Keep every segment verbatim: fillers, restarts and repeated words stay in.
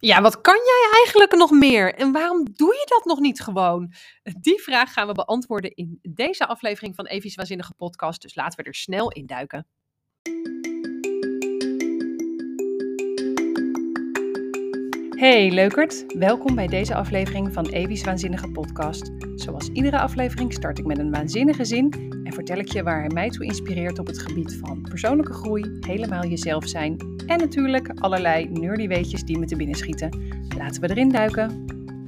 Ja, wat kan jij eigenlijk nog meer? En waarom doe je dat nog niet gewoon? Die vraag gaan we beantwoorden in deze aflevering van Evie's Waanzinnige Podcast. Dus laten we er snel induiken. Hey leukert, welkom bij deze aflevering van Evie's Waanzinnige Podcast. Zoals iedere aflevering start ik met een waanzinnige zin en vertel ik je waar hij mij toe inspireert op het gebied van persoonlijke groei, helemaal jezelf zijn en natuurlijk allerlei nerdy weetjes die me te binnen schieten. Laten we erin duiken.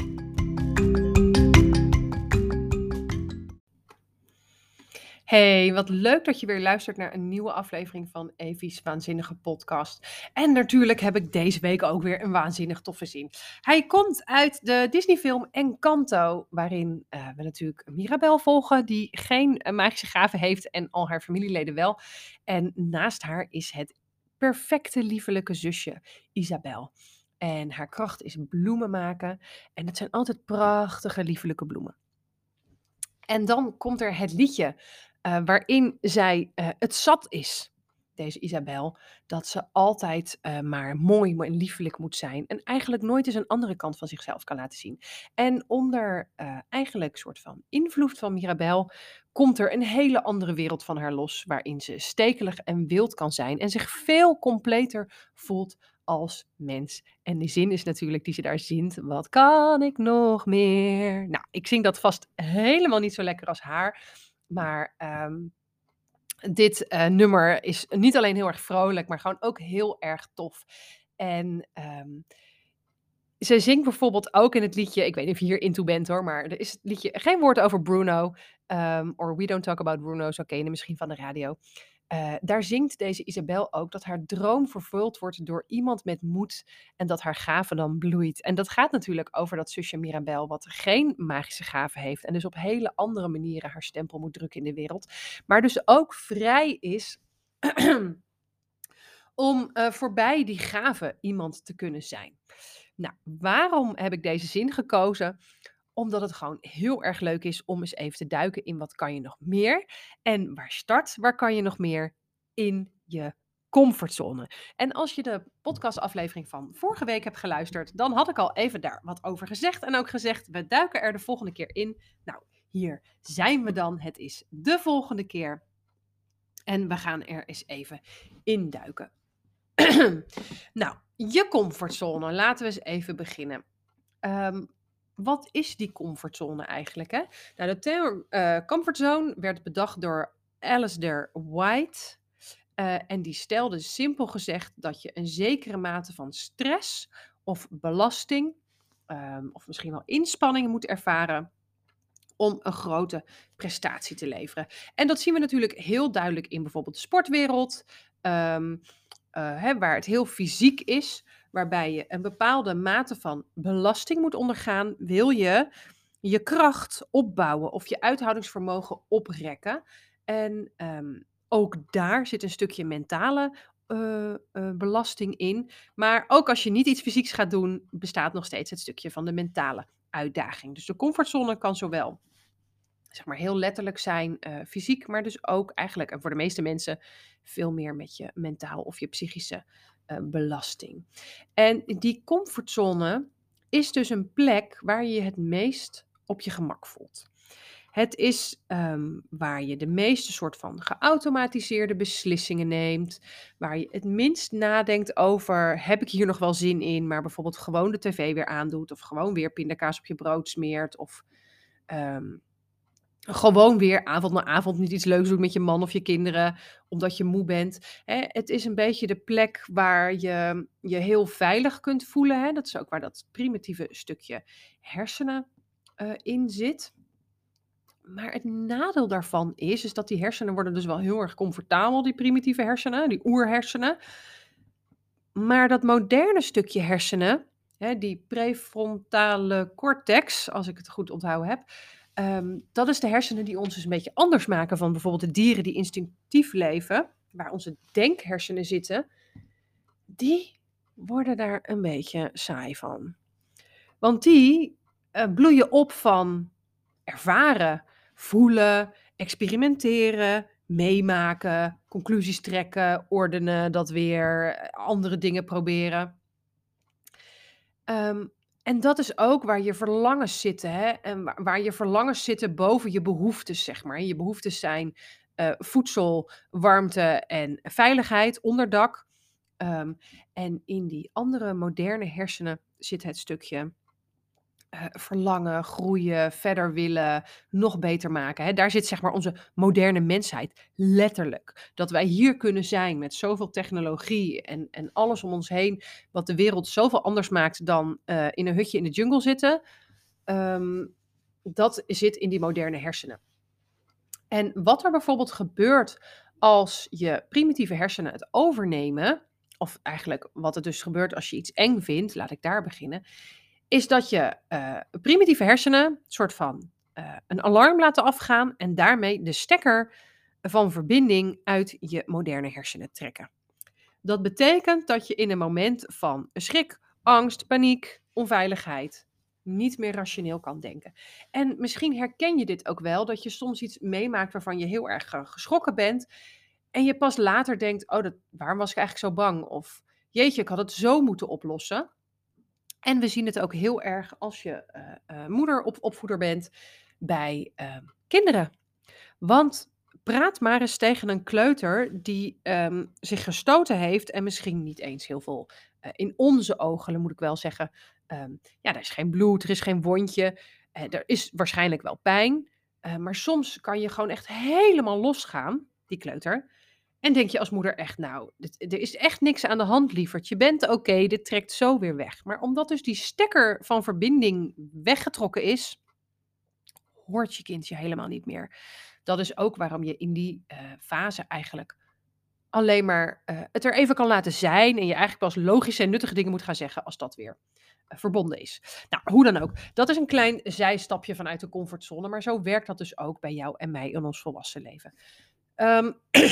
Hey, wat leuk dat je weer luistert naar een nieuwe aflevering van Evie's Waanzinnige Podcast. En natuurlijk heb ik deze week ook weer een waanzinnig toffe zin. Hij komt uit de Disney-film Encanto, waarin uh, we natuurlijk Mirabel volgen, die geen uh, magische gaven heeft en al haar familieleden wel. En naast haar is het perfecte liefelijke zusje, Isabel. En haar kracht is bloemen maken. En het zijn altijd prachtige liefelijke bloemen. En dan komt er het liedje uh, waarin zij uh, het zat is, deze Isabel, dat ze altijd uh, maar mooi en liefelijk moet zijn en eigenlijk nooit eens een andere kant van zichzelf kan laten zien. En onder uh, eigenlijk soort van invloed van Mirabel komt er een hele andere wereld van haar los, waarin ze stekelig en wild kan zijn en zich veel completer voelt als mens. En de zin is natuurlijk die ze daar zingt. Wat kan ik nog meer? Nou, ik zing dat vast helemaal niet zo lekker als haar. Maar um, dit uh, nummer is niet alleen heel erg vrolijk, maar gewoon ook heel erg tof. En um, ze zingt bijvoorbeeld ook in het liedje, ik weet niet of je hier into bent hoor, maar er is het liedje geen woord over Bruno. Um, or We Don't Talk About Bruno, zo ken je hem misschien van de radio. Uh, daar zingt deze Isabel ook dat haar droom vervuld wordt door iemand met moed en dat haar gave dan bloeit. En dat gaat natuurlijk over dat zusje Mirabel, wat geen magische gave heeft en dus op hele andere manieren haar stempel moet drukken in de wereld. Maar dus ook vrij is om uh, voorbij die gave iemand te kunnen zijn. Nou, waarom heb ik deze zin gekozen? Omdat het gewoon heel erg leuk is om eens even te duiken in wat kan je nog meer. En waar start, waar kan je nog meer? In je comfortzone. En als je de podcastaflevering van vorige week hebt geluisterd, dan had ik al even daar wat over gezegd. En ook gezegd, we duiken er de volgende keer in. Nou, hier zijn we dan. Het is de volgende keer. En we gaan er eens even induiken. Nou, je comfortzone. Laten we eens even beginnen. Um, wat is die comfortzone eigenlijk? Hè? Nou, de term uh, comfortzone werd bedacht door Alasdair White. Uh, en die stelde simpel gezegd dat je een zekere mate van stress of belasting, um, of misschien wel inspanning moet ervaren om een grote prestatie te leveren. En dat zien we natuurlijk heel duidelijk in bijvoorbeeld de sportwereld, um, uh, hè, waar het heel fysiek is, waarbij je een bepaalde mate van belasting moet ondergaan, wil je je kracht opbouwen of je uithoudingsvermogen oprekken. En um, ook daar zit een stukje mentale uh, uh, belasting in. Maar ook als je niet iets fysieks gaat doen, bestaat nog steeds het stukje van de mentale uitdaging. Dus de comfortzone kan zowel zeg maar heel letterlijk zijn, uh, fysiek, maar dus ook eigenlijk, en voor de meeste mensen, veel meer met je mentaal of je psychische uh, belasting. En die comfortzone is dus een plek waar je je het meest op je gemak voelt. Het is um, waar je de meeste soort van geautomatiseerde beslissingen neemt, waar je het minst nadenkt over, heb ik hier nog wel zin in, maar bijvoorbeeld gewoon de tv weer aandoet, of gewoon weer pindakaas op je brood smeert, of um, gewoon weer avond na avond niet iets leuks doet met je man of je kinderen, omdat je moe bent. Hè, het is een beetje de plek waar je je heel veilig kunt voelen. Hè? Dat is ook waar dat primitieve stukje hersenen uh, in zit. Maar het nadeel daarvan is, is dat die hersenen worden dus wel heel erg comfortabel, die primitieve hersenen, die oerhersenen. Maar dat moderne stukje hersenen, hè, die prefrontale cortex, als ik het goed onthouden heb, Um, dat is de hersenen die ons dus een beetje anders maken van bijvoorbeeld de dieren die instinctief leven, waar onze denkhersenen zitten, die worden daar een beetje saai van. Want die uh, bloeien op van ervaren, voelen, experimenteren, meemaken, conclusies trekken, ordenen, dat weer, andere dingen proberen. Ehm, en dat is ook waar je verlangens zitten, hè, en waar waar je verlangens zitten boven je behoeftes, zeg maar. Je behoeftes zijn, eh, voedsel, warmte en veiligheid, onderdak. Ehm, en in die andere moderne hersenen zit het stukje eh, verlangen, groeien, verder willen, nog beter maken. Hè. Daar zit zeg maar onze moderne mensheid, letterlijk. Dat wij hier kunnen zijn met zoveel technologie en, en alles om ons heen, wat de wereld zoveel anders maakt dan eh, in een hutje in de jungle zitten. Ehm, dat zit in die moderne hersenen. En wat er bijvoorbeeld gebeurt als je primitieve hersenen het overnemen, of eigenlijk wat er dus gebeurt als je iets eng vindt, laat ik daar beginnen, is dat je eh, primitieve hersenen een soort van eh, een alarm laten afgaan en daarmee de stekker van verbinding uit je moderne hersenen trekken. Dat betekent dat je in een moment van schrik, angst, paniek, onveiligheid niet meer rationeel kan denken. En misschien herken je dit ook wel, dat je soms iets meemaakt waarvan je heel erg eh, geschrokken bent en je pas later denkt, oh, dat, waarom was ik eigenlijk zo bang? Of jeetje, ik had het zo moeten oplossen. En we zien het ook heel erg als je eh, eh, moeder of opvoeder bent bij eh, kinderen. Want praat maar eens tegen een kleuter die ehm, zich gestoten heeft en misschien niet eens heel veel, eh, in onze ogen, moet ik wel zeggen. ehm, ja, er is geen bloed, er is geen wondje, eh, er is waarschijnlijk wel pijn. eh, maar soms kan je gewoon echt helemaal losgaan, die kleuter. En denk je als moeder echt, nou, dit- er is echt niks aan de hand, lieverd. Je bent oké, dit trekt zo weer weg. Maar omdat dus die stekker van verbinding weggetrokken is, hoort je kind je helemaal niet meer. Dat is ook waarom je in die eh, fase eigenlijk alleen maar eh, het er even kan laten zijn. En je eigenlijk pas logische en nuttige dingen moet gaan zeggen als dat weer eh, verbonden is. Nou, hoe dan ook. Dat is een klein zijstapje vanuit de comfortzone. Maar zo werkt dat dus ook bij jou en mij in ons volwassen leven. Ehm,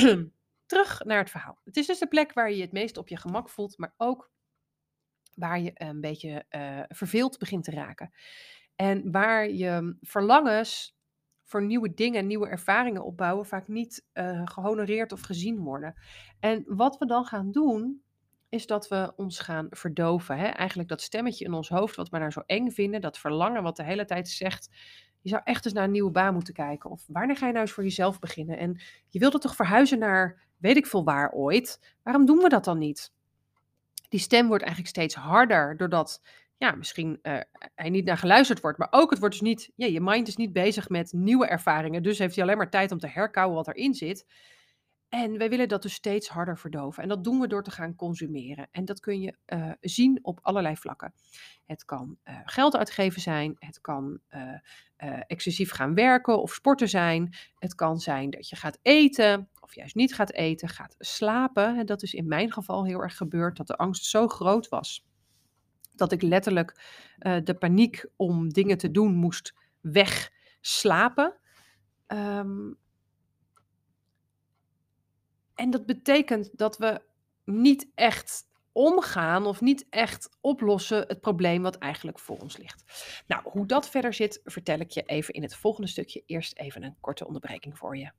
terug naar het verhaal. Het is dus de plek waar je je het meest op je gemak voelt, maar ook waar je een beetje eh, verveeld begint te raken. En waar je verlangens voor nieuwe dingen, nieuwe ervaringen opbouwen, vaak niet eh, gehonoreerd of gezien worden. En wat we dan gaan doen, is dat we ons gaan verdoven. Hè? Eigenlijk dat stemmetje in ons hoofd, wat we nou zo eng vinden, dat verlangen wat de hele tijd zegt, je zou echt eens naar een nieuwe baan moeten kijken. Of wanneer ga je nou eens voor jezelf beginnen? En je wilde toch verhuizen naar weet ik veel waar ooit? Waarom doen we dat dan niet? Die stem wordt eigenlijk steeds harder, doordat ja, misschien uh, hij niet naar geluisterd wordt. Maar ook het wordt dus niet, ja, je mind is niet bezig met nieuwe ervaringen. Dus heeft hij alleen maar tijd om te herkauwen wat erin zit. En wij willen dat dus steeds harder verdoven. En dat doen we door te gaan consumeren. En dat kun je uh, zien op allerlei vlakken. Het kan uh, geld uitgeven zijn. Het kan uh, uh, excessief gaan werken of sporten zijn. Het kan zijn dat je gaat eten of juist niet gaat eten, gaat slapen. En dat is in mijn geval heel erg gebeurd, dat de angst zo groot was. Dat ik letterlijk uh, de paniek om dingen te doen moest wegslapen. Um, En dat betekent dat we niet echt omgaan of niet echt oplossen het probleem wat eigenlijk voor ons ligt. Nou, hoe dat verder zit, vertel ik je even in het volgende stukje. Eerst even een korte onderbreking voor je.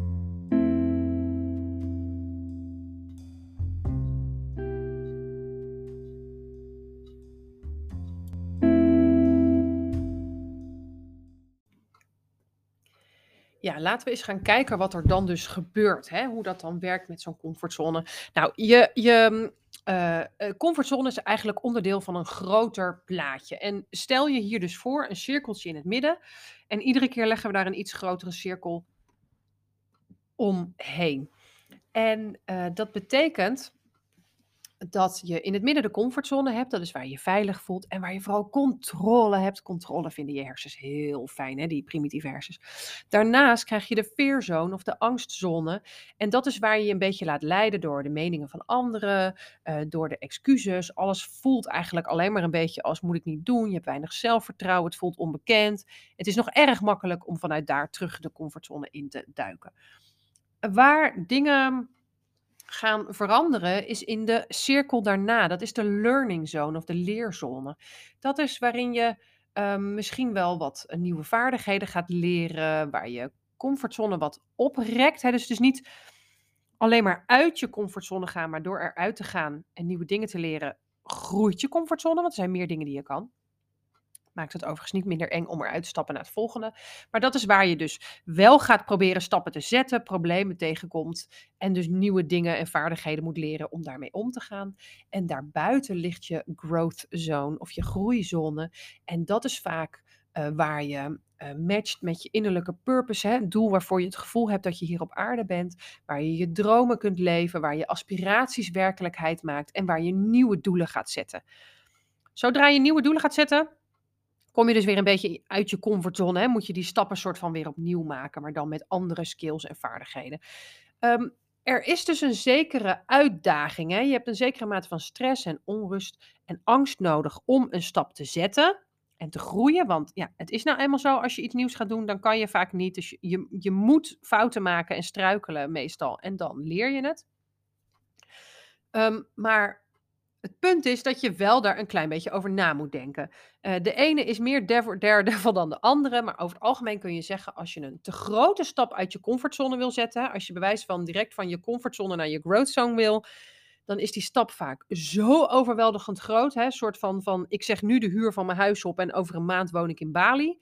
Ja, laten we eens gaan kijken wat er dan dus gebeurt. Hè? Hoe dat dan werkt met zo'n comfortzone. Nou, je, je uh, comfortzone is eigenlijk onderdeel van een groter plaatje. En stel je hier dus voor een cirkeltje in het midden. En iedere keer leggen we daar een iets grotere cirkel omheen. En uh, dat betekent dat je in het midden de comfortzone hebt. Dat is waar je je veilig voelt en waar je vooral controle hebt. Controle vinden je hersens heel fijn, hè, die primitieve hersens. Daarnaast krijg je de fearzone of de angstzone. En dat is waar je je een beetje laat leiden door de meningen van anderen, uh, door de excuses. Alles voelt eigenlijk alleen maar een beetje als moet ik niet doen. Je hebt weinig zelfvertrouwen, het voelt onbekend. Het is nog erg makkelijk om vanuit daar terug de comfortzone in te duiken. Waar dingen gaan veranderen is in de cirkel daarna. Dat is de learning zone of de leerzone. Dat is waarin je um, misschien wel wat uh, nieuwe vaardigheden gaat leren, waar je comfortzone wat oprekt. Hè? Dus het is niet alleen maar uit je comfortzone gaan, maar door eruit te gaan en nieuwe dingen te leren, groeit je comfortzone, want er zijn meer dingen die je kan. Maakt het overigens niet minder eng om eruit te stappen naar het volgende. Maar dat is waar je dus wel gaat proberen stappen te zetten, problemen tegenkomt en dus nieuwe dingen en vaardigheden moet leren om daarmee om te gaan. En daarbuiten ligt je growth zone of je groeizone. En dat is vaak uh, waar je uh, matcht met je innerlijke purpose, hè? Het doel waarvoor je het gevoel hebt dat je hier op aarde bent, waar je je dromen kunt leven, waar je aspiraties werkelijkheid maakt en waar je nieuwe doelen gaat zetten. Zodra je nieuwe doelen gaat zetten, kom je dus weer een beetje uit je comfortzone. Hè? Moet je die stappen soort van weer opnieuw maken, maar dan met andere skills en vaardigheden. Um, er is dus een zekere uitdaging. Hè? Je hebt een zekere mate van stress en onrust en angst nodig om een stap te zetten en te groeien. Want ja, het is nou eenmaal zo, als je iets nieuws gaat doen, dan kan je vaak niet. Dus je, je, je moet fouten maken en struikelen meestal. En dan leer je het. Um, maar het punt is dat je wel daar een klein beetje over na moet denken. Uh, de ene is meer devil, daredevil dan de andere, maar over het algemeen kun je zeggen, als je een te grote stap uit je comfortzone wil zetten, als je bewijs van direct van je comfortzone naar je growth zone wil, dan is die stap vaak zo overweldigend groot. Hè? Een soort van, van, ik zeg nu de huur van mijn huis op en over een maand woon ik in Bali.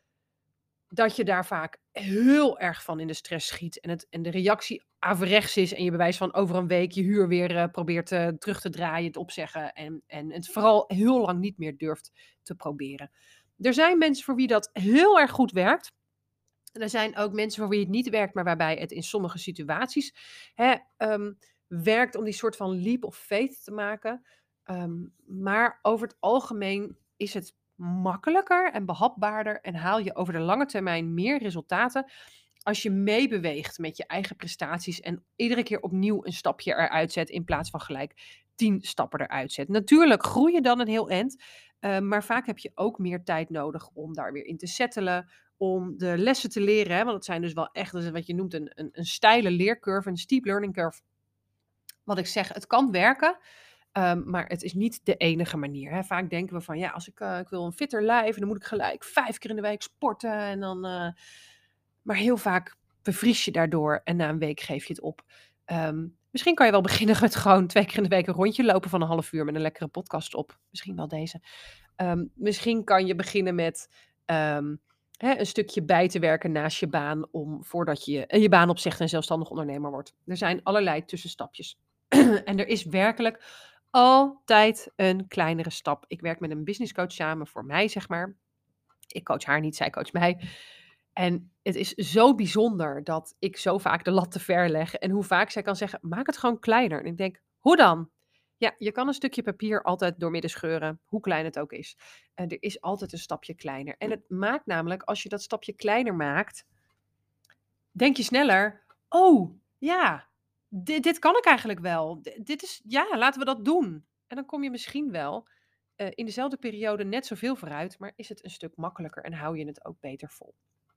Dat je daar vaak heel erg van in de stress schiet. En, het, en de reactie averechts is. En je bewijs van over een week je huur weer uh, probeert uh, terug te draaien, het opzeggen. En, en het vooral heel lang niet meer durft te proberen. Er zijn mensen voor wie dat heel erg goed werkt. En er zijn ook mensen voor wie het niet werkt, maar waarbij het in sommige situaties hè, um, werkt om die soort van leap of faith te maken. Um, maar over het algemeen is het makkelijker en behapbaarder en haal je over de lange termijn meer resultaten als je meebeweegt met je eigen prestaties en iedere keer opnieuw een stapje eruit zet in plaats van gelijk tien stappen eruit zet. Natuurlijk groei je dan een heel eind, uh, maar vaak heb je ook meer tijd nodig om daar weer in te settelen, om de lessen te leren. Hè? Want het zijn dus wel echt, dat is wat je noemt een, een, een steile leercurve, een steep learning curve. Wat ik zeg, het kan werken. Um, maar het is niet de enige manier. Hè. Vaak denken we van, ja, als ik, uh, ik wil een fitter lijf, dan moet ik gelijk vijf keer in de week sporten. En dan, uh... Maar heel vaak bevries je daardoor en na een week geef je het op. Um, misschien kan je wel beginnen met gewoon twee keer in de week een rondje lopen van een half uur met een lekkere podcast op. Misschien wel deze. Um, misschien kan je beginnen met um, hè, een stukje bij te werken naast je baan, om voordat je je baan opzegt en zelfstandig ondernemer wordt. Er zijn allerlei tussenstapjes. En er is werkelijk altijd een kleinere stap. Ik werk met een businesscoach samen voor mij, zeg maar. Ik coach haar niet, zij coacht mij. En het is zo bijzonder dat ik zo vaak de lat te ver leg. En hoe vaak zij kan zeggen, maak het gewoon kleiner. En ik denk, hoe dan? Ja, je kan een stukje papier altijd doormidden scheuren, hoe klein het ook is. En er is altijd een stapje kleiner. En het maakt namelijk, als je dat stapje kleiner maakt, denk je sneller, oh, ja, dit, dit kan ik eigenlijk wel. D- dit is, ja, laten we dat doen. En dan kom je misschien wel uh, in dezelfde periode net zoveel vooruit, maar is het een stuk makkelijker en hou je het ook beter vol.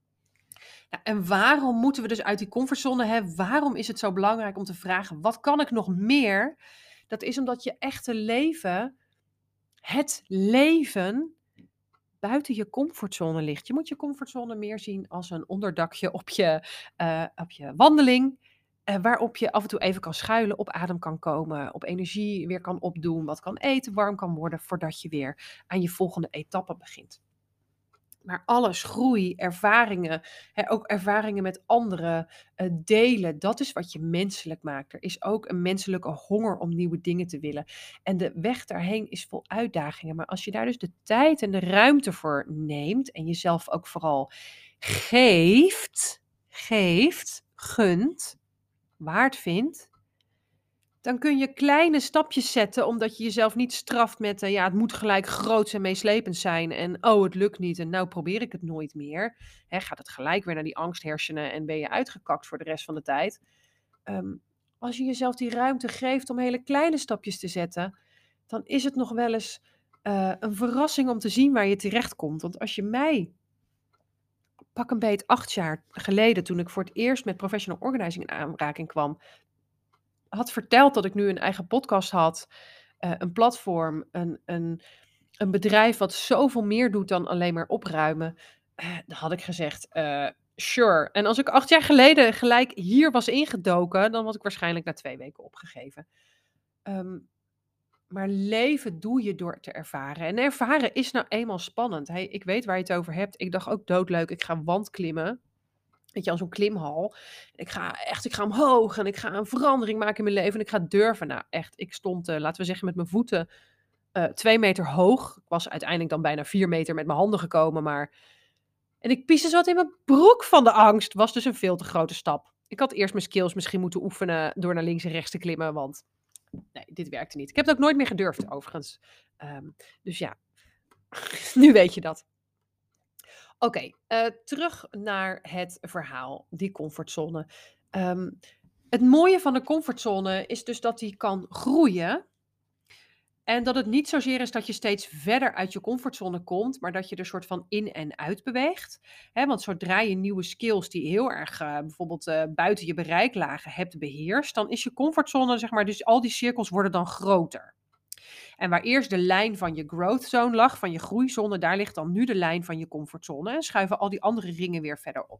Nou, en waarom moeten we dus uit die comfortzone? Hè? Waarom is het zo belangrijk om te vragen, wat kan ik nog meer? Dat is omdat je echte leven, het leven, buiten je comfortzone ligt. Je moet je comfortzone meer zien als een onderdakje op je, uh, op je wandeling. Uh, waarop je af en toe even kan schuilen, op adem kan komen, op energie weer kan opdoen, wat kan eten, warm kan worden, voordat je weer aan je volgende etappe begint. Maar alles, groei, ervaringen, hè, ook ervaringen met anderen, uh, delen, dat is wat je menselijk maakt. Er is ook een menselijke honger om nieuwe dingen te willen. En de weg daarheen is vol uitdagingen. Maar als je daar dus de tijd en de ruimte voor neemt en jezelf ook vooral geeft, geeft, gunt, waard vindt, dan kun je kleine stapjes zetten, omdat je jezelf niet straft met, uh, ja, het moet gelijk groots en meeslepend zijn. En, oh, het lukt niet en nou probeer ik het nooit meer. Hè, gaat het gelijk weer naar die angsthersenen en ben je uitgekakt voor de rest van de tijd. Um, als je jezelf die ruimte geeft om hele kleine stapjes te zetten, dan is het nog wel eens uh, een verrassing om te zien waar je terecht komt. Want als je mij, pak een beet acht jaar geleden, toen ik voor het eerst met professional organizing in aanraking kwam, had verteld dat ik nu een eigen podcast had, uh, een platform, een, een, een bedrijf wat zoveel meer doet dan alleen maar opruimen, uh, dan had ik gezegd, uh, sure. En als ik acht jaar geleden gelijk hier was ingedoken, dan was ik waarschijnlijk na twee weken opgegeven. Um, Maar leven doe je door te ervaren. En ervaren is nou eenmaal spannend. Hey, ik weet waar je het over hebt. Ik dacht ook doodleuk, ik ga wandklimmen. Weet je, als zo'n klimhal. Ik ga echt, ik ga omhoog en ik ga een verandering maken in mijn leven. En ik ga durven. Nou, echt, ik stond, uh, laten we zeggen, met mijn voeten uh, twee meter hoog. Ik was uiteindelijk dan bijna vier meter met mijn handen gekomen. Maar... En ik pieste zo wat in mijn broek van de angst. Was dus een veel te grote stap. Ik had eerst mijn skills misschien moeten oefenen door naar links en rechts te klimmen. Want nee, dit werkte niet. Ik heb het ook nooit meer gedurfd, overigens. Um, dus ja, nu weet je dat. Oké, okay, uh, terug naar het verhaal, die comfortzone. Um, het mooie van de comfortzone is dus dat die kan groeien. En dat het niet zozeer is dat je steeds verder uit je comfortzone komt, maar dat je er soort van in en uit beweegt. He, want zodra je nieuwe skills die heel erg uh, bijvoorbeeld uh, buiten je bereik lagen hebt beheerst, dan is je comfortzone, zeg maar, dus al die cirkels worden dan groter. En waar eerst de lijn van je growth zone lag, van je groeizone, daar ligt dan nu de lijn van je comfortzone. En schuiven al die andere ringen weer verder op.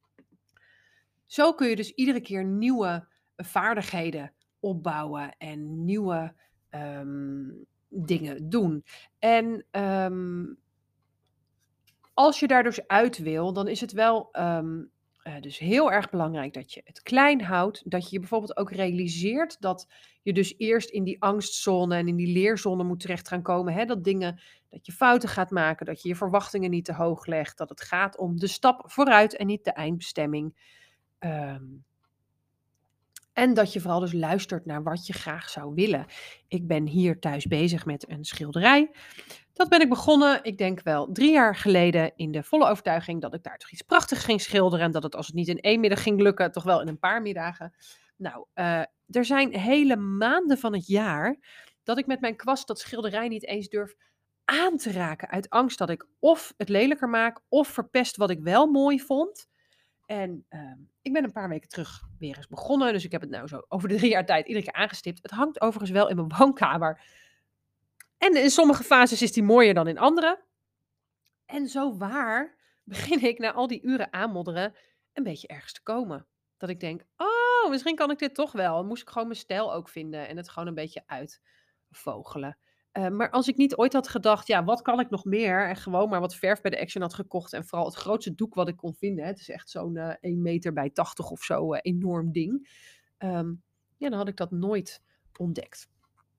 Zo kun je dus iedere keer nieuwe vaardigheden opbouwen en nieuwe um, dingen doen. En um, als je daar dus uit wil, dan is het wel um, uh, dus heel erg belangrijk dat je het klein houdt. Dat je je bijvoorbeeld ook realiseert dat je dus eerst in die angstzone en in die leerzone moet terecht gaan komen. Hè? Dat dingen, dat je fouten gaat maken, dat je je verwachtingen niet te hoog legt. Dat het gaat om de stap vooruit en niet de eindbestemming. Um, en dat je vooral dus luistert naar wat je graag zou willen. Ik ben hier thuis bezig met een schilderij. Dat ben ik begonnen, ik denk wel drie jaar geleden, in de volle overtuiging dat ik daar toch iets prachtigs ging schilderen. En dat het, als het niet in één middag ging lukken, toch wel in een paar middagen. Nou, uh, er zijn hele maanden van het jaar dat ik met mijn kwast dat schilderij niet eens durf aan te raken. Uit angst dat ik of het lelijker maak, of verpest wat ik wel mooi vond. En uh, ik ben een paar weken terug weer eens begonnen. Dus ik heb het nou zo over de drie jaar tijd iedere keer aangestipt. Het hangt overigens wel in mijn woonkamer. En in sommige fases is die mooier dan in andere. En zo waar begin ik na al die uren aanmodderen een beetje ergens te komen. Dat ik denk, oh, misschien kan ik dit toch wel. Dan moest ik gewoon mijn stijl ook vinden en het gewoon een beetje uitvogelen. Uh, maar als ik niet ooit had gedacht, ja, wat kan ik nog meer? En gewoon maar wat verf bij de Action had gekocht. En vooral het grootste doek wat ik kon vinden. Het is echt zo'n uh, één meter bij tachtig of zo uh, enorm ding. Um, ja, dan had ik dat nooit ontdekt.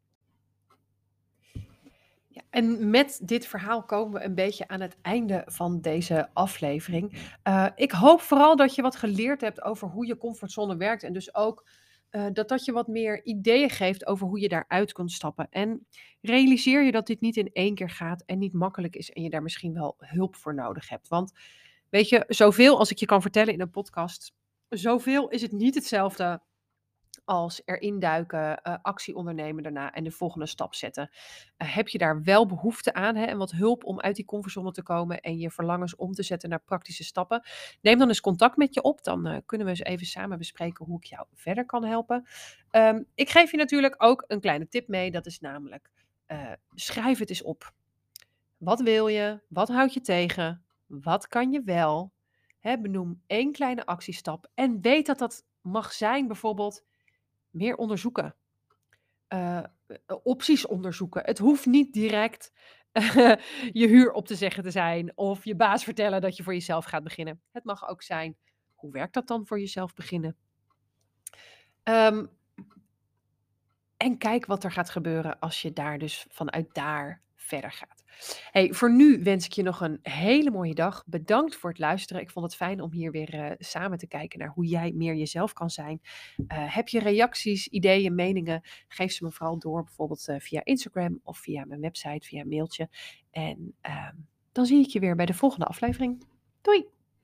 Ja, en met dit verhaal komen we een beetje aan het einde van deze aflevering. Uh, ik hoop vooral dat je wat geleerd hebt over hoe je comfortzone werkt. En dus ook uh, dat dat je wat meer ideeën geeft over hoe je daaruit kunt stappen. En realiseer je dat dit niet in één keer gaat en niet makkelijk is. En je daar misschien wel hulp voor nodig hebt. Want weet je, zoveel als ik je kan vertellen in een podcast, zoveel is het niet hetzelfde als erin duiken, uh, actie ondernemen daarna en de volgende stap zetten. Uh, heb je daar wel behoefte aan, hè, en wat hulp om uit die comfortzone te komen en je verlangens om te zetten naar praktische stappen? Neem dan eens contact met je op. Dan uh, kunnen we eens even samen bespreken hoe ik jou verder kan helpen. Um, ik geef je natuurlijk ook een kleine tip mee. Dat is namelijk, uh, schrijf het eens op. Wat wil je? Wat houd je tegen? Wat kan je wel? Hè, benoem één kleine actiestap en weet dat dat mag zijn bijvoorbeeld meer onderzoeken. Uh, opties onderzoeken. Het hoeft niet direct uh, je huur op te zeggen te zijn of je baas vertellen dat je voor jezelf gaat beginnen. Het mag ook zijn, hoe werkt dat dan voor jezelf beginnen? Um, en kijk wat er gaat gebeuren als je daar dus vanuit daar verder gaat. Hey, voor nu wens ik je nog een hele mooie dag. Bedankt voor het luisteren. Ik vond het fijn om hier weer uh, samen te kijken naar hoe jij meer jezelf kan zijn. Uh, heb je reacties, ideeën, meningen? Geef ze me vooral door, bijvoorbeeld uh, via Instagram of via mijn website, via een mailtje. En uh, dan zie ik je weer bij de volgende aflevering. Doei!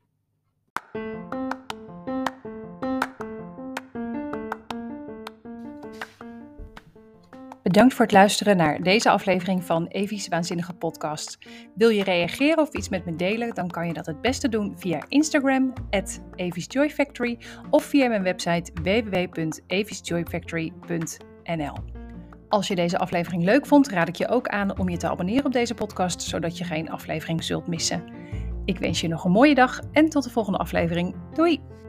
Bedankt voor het luisteren naar deze aflevering van Evie's Waanzinnige Podcast. Wil je reageren of iets met me delen, dan kan je dat het beste doen via Instagram, at Evie's Joy Factory, of via mijn website w w w punt evies joy factory punt n l. Als je deze aflevering leuk vond, raad ik je ook aan om je te abonneren op deze podcast, zodat je geen aflevering zult missen. Ik wens je nog een mooie dag en tot de volgende aflevering. Doei!